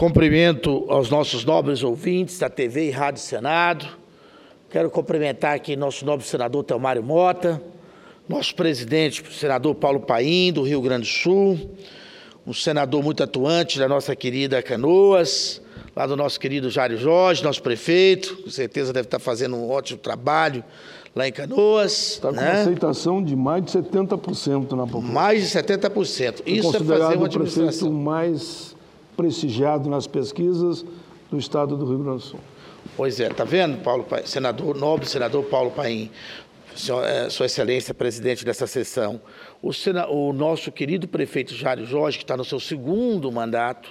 Cumprimento aos nossos nobres ouvintes da TV e Rádio Senado. Quero cumprimentar aqui nosso nobre senador Telmário Mota, nosso presidente, o senador Paulo Paim, do Rio Grande do Sul, um senador muito atuante da nossa querida Canoas, lá do nosso querido Jário Jorge, nosso prefeito, com certeza deve estar fazendo um ótimo trabalho lá em Canoas. Está com uma aceitação de mais de 70% na população. Mais de 70%. Isso é fazer uma administração. O prefeito mais prestigiado nas pesquisas do estado do Rio Grande do Sul. Pois é, está vendo, Paulo Paim, nobre senador Paulo Paim, Sua Excelência, presidente dessa sessão, o nosso querido prefeito Jário Jorge, que está no seu segundo mandato,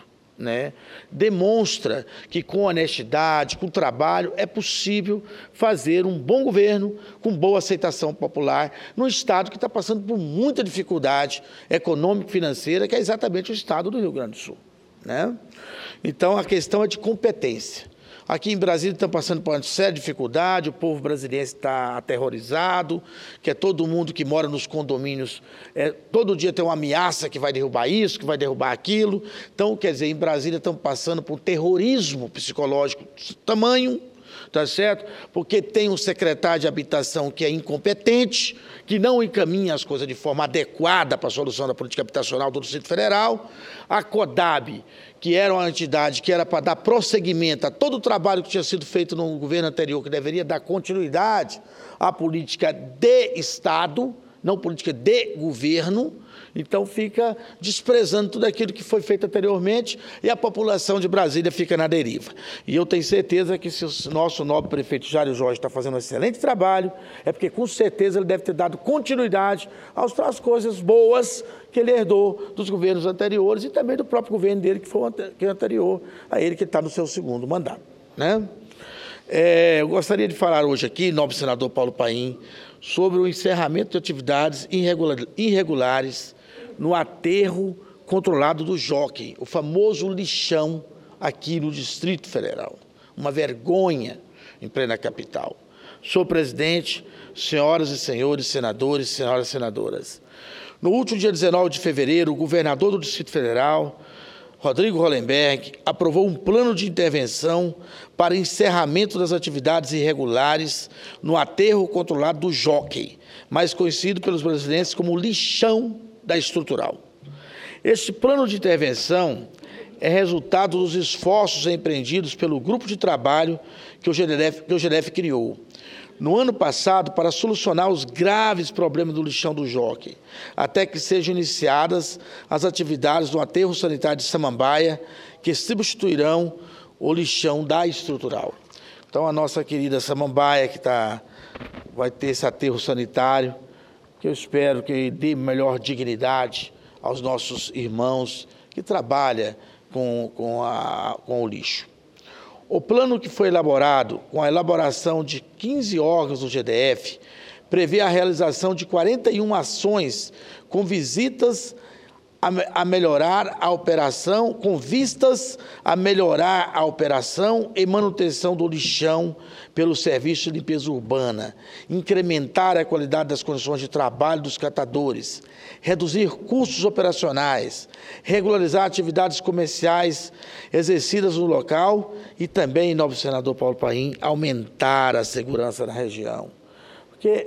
demonstra que com honestidade, com trabalho, é possível fazer um bom governo com boa aceitação popular num estado que está passando por muita dificuldade econômica e financeira, que é exatamente o estado do Rio Grande do Sul. Então, a questão é de competência. Aqui em Brasília estão passando por uma séria dificuldade, o povo brasileiro está aterrorizado, que é todo mundo que mora nos condomínios, todo dia tem uma ameaça que vai derrubar isso, que vai derrubar aquilo. Então, quer dizer, em Brasília estão passando por um terrorismo psicológico de tamanho, tá certo? Porque tem um secretário de habitação que é incompetente, que não encaminha as coisas de forma adequada para a solução da política habitacional do Distrito Federal. A CODAB, que era uma entidade que era para dar prosseguimento a todo o trabalho que tinha sido feito no governo anterior, que deveria dar continuidade à política de Estado, não política de governo, então fica desprezando tudo aquilo que foi feito anteriormente e a população de Brasília fica na deriva. E eu tenho certeza que se o nosso nobre prefeito Jário Jorge está fazendo um excelente trabalho, é porque com certeza ele deve ter dado continuidade às coisas boas que ele herdou dos governos anteriores e também do próprio governo dele, que foi anterior a ele, que está no seu segundo mandato. Eu gostaria de falar hoje aqui, nobre senador Paulo Paim, sobre o encerramento de atividades irregulares no aterro controlado do Jockey, o famoso lixão aqui no Distrito Federal. Uma vergonha em plena capital. Senhor presidente, senhoras e senhores senadores, senhoras e senadoras, no último dia 19 de fevereiro, o governador do Distrito Federal, Rodrigo Hollenberg, aprovou um plano de intervenção para encerramento das atividades irregulares no aterro controlado do Jockey, mais conhecido pelos brasileiros como lixão da estrutural. Este plano de intervenção é resultado dos esforços empreendidos pelo grupo de trabalho que o GDF criou no ano passado para solucionar os graves problemas do lixão do Jockey, até que sejam iniciadas as atividades do aterro sanitário de Samambaia, que substituirão o lixão da estrutural. Então, a nossa querida Samambaia, que vai ter esse aterro sanitário, que eu espero que dê melhor dignidade aos nossos irmãos que trabalham com o lixo. O plano que foi elaborado, com a elaboração de 15 órgãos do GDF, prevê a realização de 41 ações com visitas a melhorar a operação, com vistas a melhorar a operação e manutenção do lixão pelo serviço de limpeza urbana, incrementar a qualidade das condições de trabalho dos catadores, reduzir custos operacionais, regularizar atividades comerciais exercidas no local e também, nobre senador Paulo Paim, aumentar a segurança na região. Porque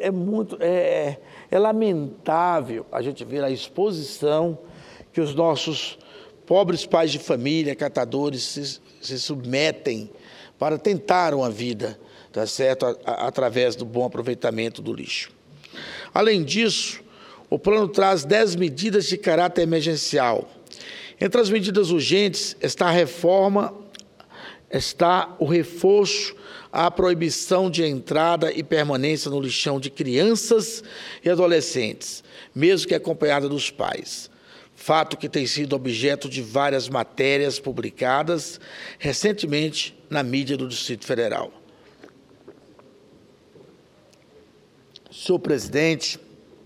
é lamentável a gente ver a exposição que os nossos pobres pais de família, catadores, se submetem para tentar uma vida, tá certo? Através do bom aproveitamento do lixo. Além disso, o plano traz 10 medidas de caráter emergencial. Entre as medidas urgentes está o reforço à proibição de entrada e permanência no lixão de crianças e adolescentes, mesmo que acompanhada dos pais. Fato que tem sido objeto de várias matérias publicadas recentemente na mídia do Distrito Federal. Senhor presidente,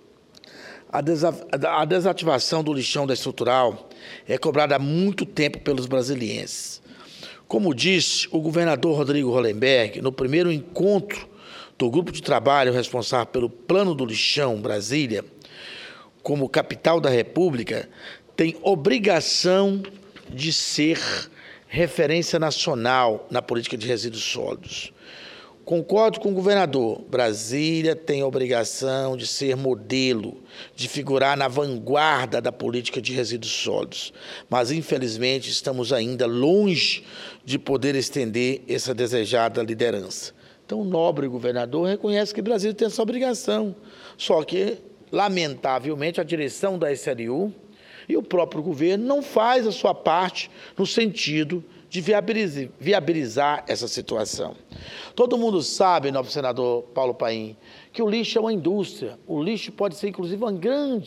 a desativação do lixão da estrutural é cobrada há muito tempo pelos brasilienses. Como disse o governador Rodrigo Hollenberg, no primeiro encontro do grupo de trabalho responsável pelo Plano do Lixão Brasília, como capital da República, tem obrigação de ser referência nacional na política de resíduos sólidos. Concordo com o governador, Brasília tem a obrigação de ser modelo, de figurar na vanguarda da política de resíduos sólidos, mas infelizmente estamos ainda longe de poder estender essa desejada liderança. Então o nobre governador reconhece que Brasília tem essa obrigação, só que, lamentavelmente, a direção da SLU e o próprio governo não faz a sua parte no sentido de viabilizar essa situação. Todo mundo sabe, nobre senador Paulo Paim, que o lixo é uma indústria. O lixo pode ser, inclusive, uma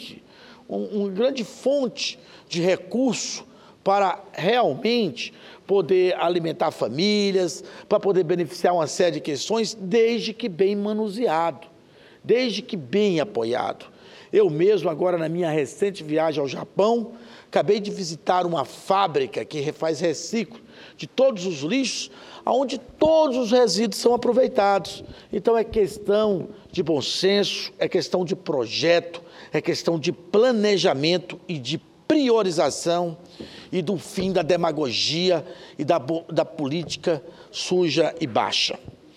grande fonte de recurso para realmente poder alimentar famílias, para poder beneficiar uma série de questões, desde que bem manuseado, desde que bem apoiado. Eu mesmo, agora na minha recente viagem ao Japão, acabei de visitar uma fábrica que faz reciclo de todos os lixos, onde todos os resíduos são aproveitados. Então é questão de bom senso, é questão de projeto, é questão de planejamento e de priorização e do fim da demagogia e da política suja e baixa.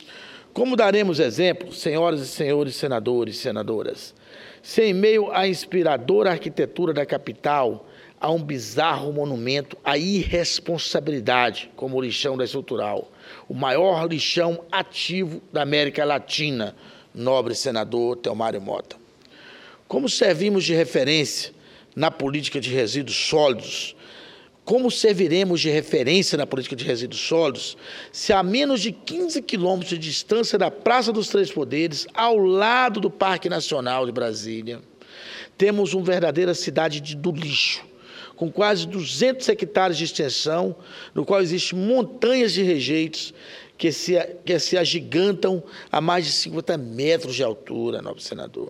Como daremos exemplo, senhoras e senhores senadores e senadoras, se em meio à inspiradora arquitetura da capital há um bizarro monumento à irresponsabilidade, como o lixão da estrutural, o maior lixão ativo da América Latina, nobre senador Telmário Mota. Como servimos de referência na política de resíduos sólidos, como serviremos de referência na política de resíduos sólidos se a menos de 15 quilômetros de distância da Praça dos Três Poderes, ao lado do Parque Nacional de Brasília, temos uma verdadeira cidade do lixo, com quase 200 hectares de extensão, no qual existem montanhas de rejeitos que se agigantam a mais de 50 metros de altura, nobre senador.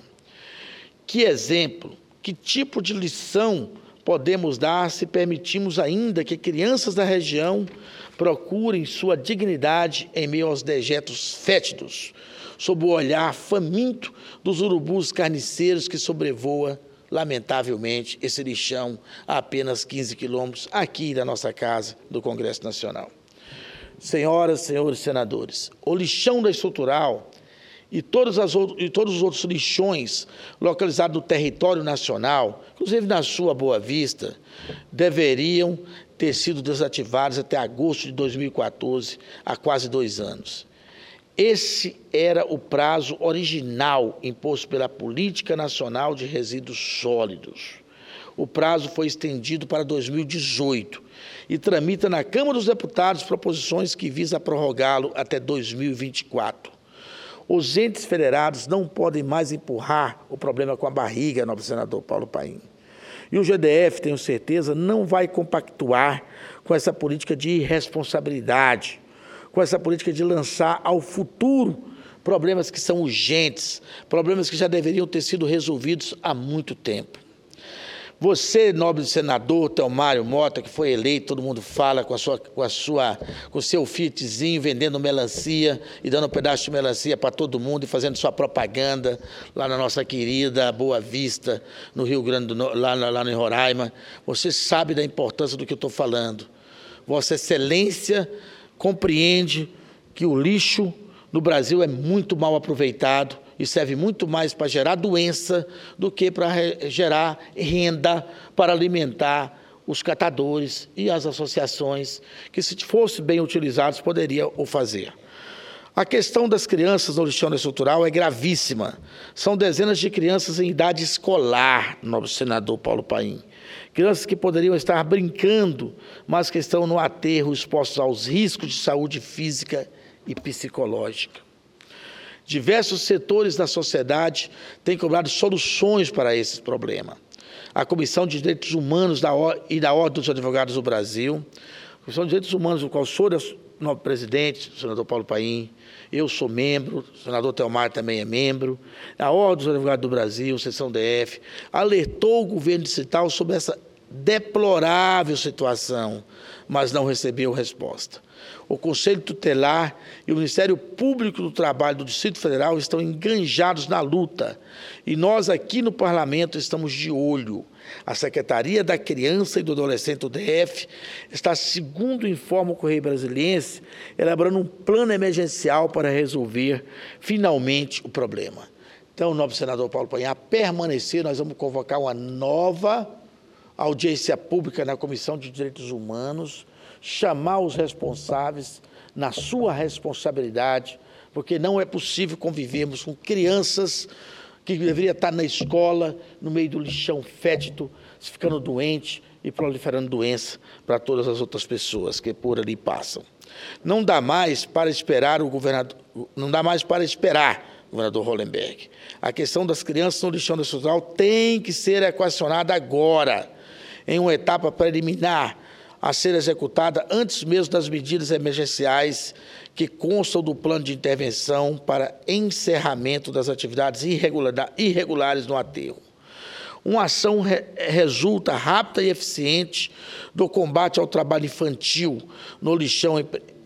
Que exemplo, que tipo de lição podemos dar se permitimos ainda que crianças da região procurem sua dignidade em meio aos dejetos fétidos, sob o olhar faminto dos urubus carniceiros que sobrevoa, lamentavelmente, esse lixão a apenas 15 quilômetros aqui da nossa casa, do Congresso Nacional. Senhoras e senhores senadores, o lixão da estrutural e todos os outros lixões localizados no território nacional, inclusive na sua Boa Vista, deveriam ter sido desativados até agosto de 2014, há quase 2 anos. Esse era o prazo original imposto pela Política Nacional de Resíduos Sólidos. O prazo foi estendido para 2018 e tramita na Câmara dos Deputados proposições que visam prorrogá-lo até 2024. Os entes federados não podem mais empurrar o problema com a barriga, nobre senador Paulo Paim. E o GDF, tenho certeza, não vai compactuar com essa política de irresponsabilidade, com essa política de lançar ao futuro problemas que são urgentes, problemas que já deveriam ter sido resolvidos há muito tempo. Você, nobre senador Telmário Mota, que foi eleito, todo mundo fala, com o seu Fiatzinho vendendo melancia e dando um pedaço de melancia para todo mundo e fazendo sua propaganda lá na nossa querida Boa Vista, no Rio Grande do Norte, lá no Roraima. Você sabe da importância do que eu estou falando. Vossa Excelência compreende que o lixo no Brasil é muito mal aproveitado e serve muito mais para gerar doença do que para gerar renda para alimentar os catadores e as associações que, se fossem bem utilizados, poderiam o fazer. A questão das crianças no lixão estrutural é gravíssima. São dezenas de crianças em idade escolar, nobre senador Paulo Paim. Crianças que poderiam estar brincando, mas que estão no aterro expostos aos riscos de saúde física e psicológica. Diversos setores da sociedade têm cobrado soluções para esse problema. A Comissão de Direitos Humanos da Ordem dos Advogados do Brasil, a Comissão de Direitos Humanos, do qual sou novo presidente, o senador Paulo Paim, eu sou membro, o senador Telmário também é membro, a Ordem dos Advogados do Brasil, seção DF, alertou o governo distrital sobre essa deplorável situação, mas não recebeu resposta. O Conselho Tutelar e o Ministério Público do Trabalho do Distrito Federal estão enganjados na luta e nós aqui no Parlamento estamos de olho. A Secretaria da Criança e do Adolescente do DF está, segundo informa o Correio Brasiliense, elaborando um plano emergencial para resolver finalmente o problema. Então, nobre senador Paulo Paim, a permanecer, nós vamos convocar uma nova audiência pública na Comissão de Direitos Humanos, chamar os responsáveis na sua responsabilidade, porque não é possível convivermos com crianças que deveriam estar na escola, no meio do lixão fétido, ficando doente e proliferando doença para todas as outras pessoas que por ali passam. Não dá mais para esperar governador Hollenberg. A questão das crianças no lixão estrutural tem que ser equacionada agora, em uma etapa preliminar, a ser executada antes mesmo das medidas emergenciais que constam do plano de intervenção para encerramento das atividades irregulares no aterro. Uma ação resulta rápida e eficiente do combate ao trabalho infantil no lixão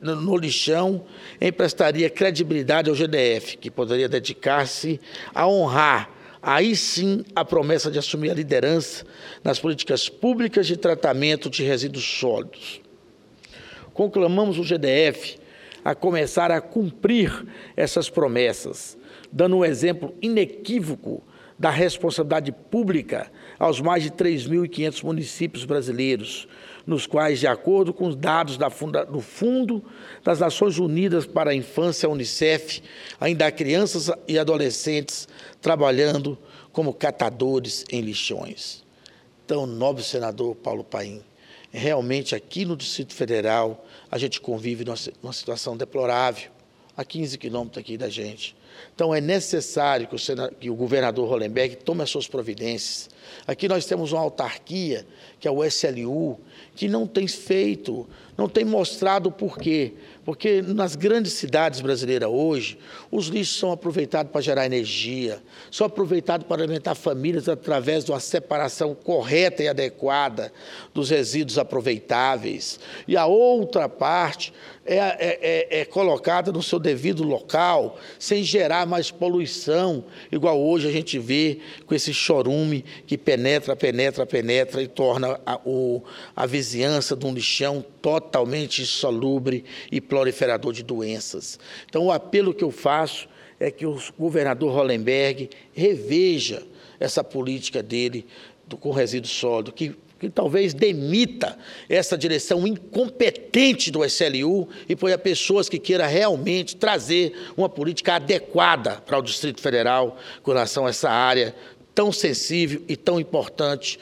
emprestaria credibilidade ao GDF, que poderia dedicar-se a honrar, aí sim, a promessa de assumir a liderança nas políticas públicas de tratamento de resíduos sólidos. Conclamamos o GDF a começar a cumprir essas promessas, dando um exemplo inequívoco da responsabilidade pública aos mais de 3.500 municípios brasileiros, nos quais, de acordo com os dados do Fundo das Nações Unidas para a Infância, a Unicef, ainda há crianças e adolescentes trabalhando como catadores em lixões. Então, nobre senador Paulo Paim, realmente aqui no Distrito Federal a gente convive numa situação deplorável, a 15 quilômetros aqui da gente. Então, é necessário que o governador Hollenberg tome as suas providências. Aqui nós temos uma autarquia, que é o SLU, que não tem feito, não tem mostrado o porquê. Porque nas grandes cidades brasileiras hoje, os lixos são aproveitados para gerar energia, são aproveitados para alimentar famílias através de uma separação correta e adequada dos resíduos aproveitáveis. E a outra parte é colocada no seu devido local, sem gerar mais poluição, igual hoje a gente vê com esse chorume que penetra e torna a vizinhança de um lixão totalmente insalubre e proliferador de doenças. Então, o apelo que eu faço é que o governador Hollenberg reveja essa política dele com resíduo sólido, que talvez demita essa direção incompetente do SLU e ponha pessoas que queiram realmente trazer uma política adequada para o Distrito Federal com relação a essa área tão sensível e tão importante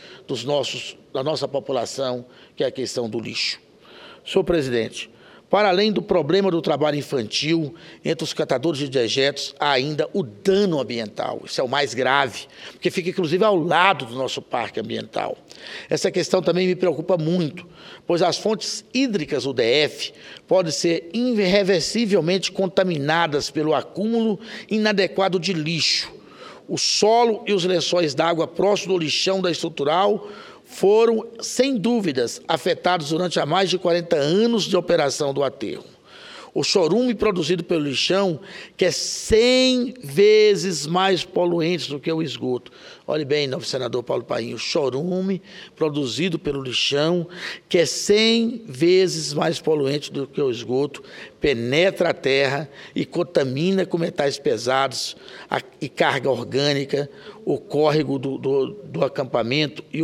da nossa população, que é a questão do lixo. Senhor presidente, para além do problema do trabalho infantil, entre os catadores de dejetos, há ainda o dano ambiental. Isso é o mais grave, porque fica, inclusive, ao lado do nosso parque ambiental. Essa questão também me preocupa muito, pois as fontes hídricas do DF podem ser irreversivelmente contaminadas pelo acúmulo inadequado de lixo. O solo e os lençóis d'água próximos do lixão da estrutural foram, sem dúvidas, afetados durante há mais de 40 anos de operação do aterro. O chorume produzido pelo lixão, que é 100 vezes mais poluente do que o esgoto. Olhe bem, novo senador Paulo Paim, o chorume produzido pelo lixão, que é 100 vezes mais poluente do que o esgoto, penetra a terra e contamina com metais pesados e carga orgânica o córrego do acampamento e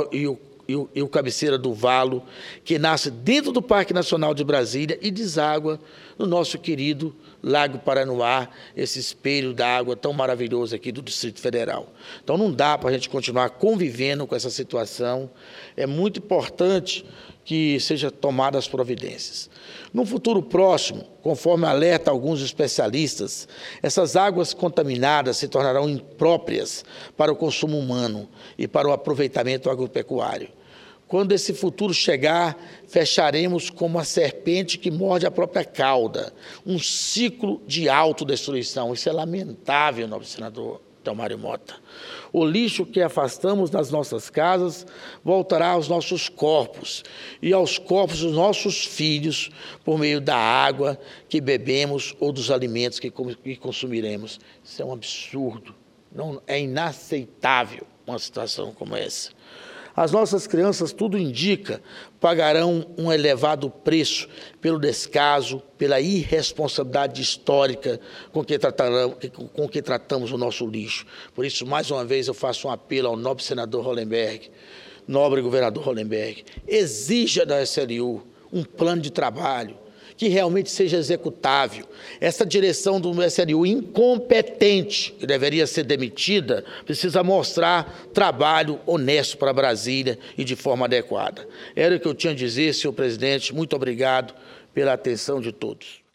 o cabeceira do valo, que nasce dentro do Parque Nacional de Brasília e deságua no nosso querido Lago Paranoá, esse espelho da água tão maravilhoso aqui do Distrito Federal. Então, não dá para a gente continuar convivendo com essa situação. É muito importante que sejam tomadas providências. No futuro próximo, conforme alerta alguns especialistas, essas águas contaminadas se tornarão impróprias para o consumo humano e para o aproveitamento agropecuário. Quando esse futuro chegar, fecharemos como a serpente que morde a própria cauda, um ciclo de autodestruição. Isso é lamentável, nobre senador Mário Mota. O lixo que afastamos das nossas casas voltará aos nossos corpos e aos corpos dos nossos filhos por meio da água que bebemos ou dos alimentos que consumiremos. Isso é um absurdo. Não, é inaceitável uma situação como essa. As nossas crianças, tudo indica, pagarão um elevado preço pelo descaso, pela irresponsabilidade histórica com que tratamos o nosso lixo. Por isso, mais uma vez, eu faço um apelo ao nobre senador Hollenberg, nobre governador Hollenberg, exija da SLU um plano de trabalho que realmente seja executável. Essa direção do SLU incompetente, que deveria ser demitida, precisa mostrar trabalho honesto para Brasília e de forma adequada. Era o que eu tinha a dizer, senhor presidente. Muito obrigado pela atenção de todos.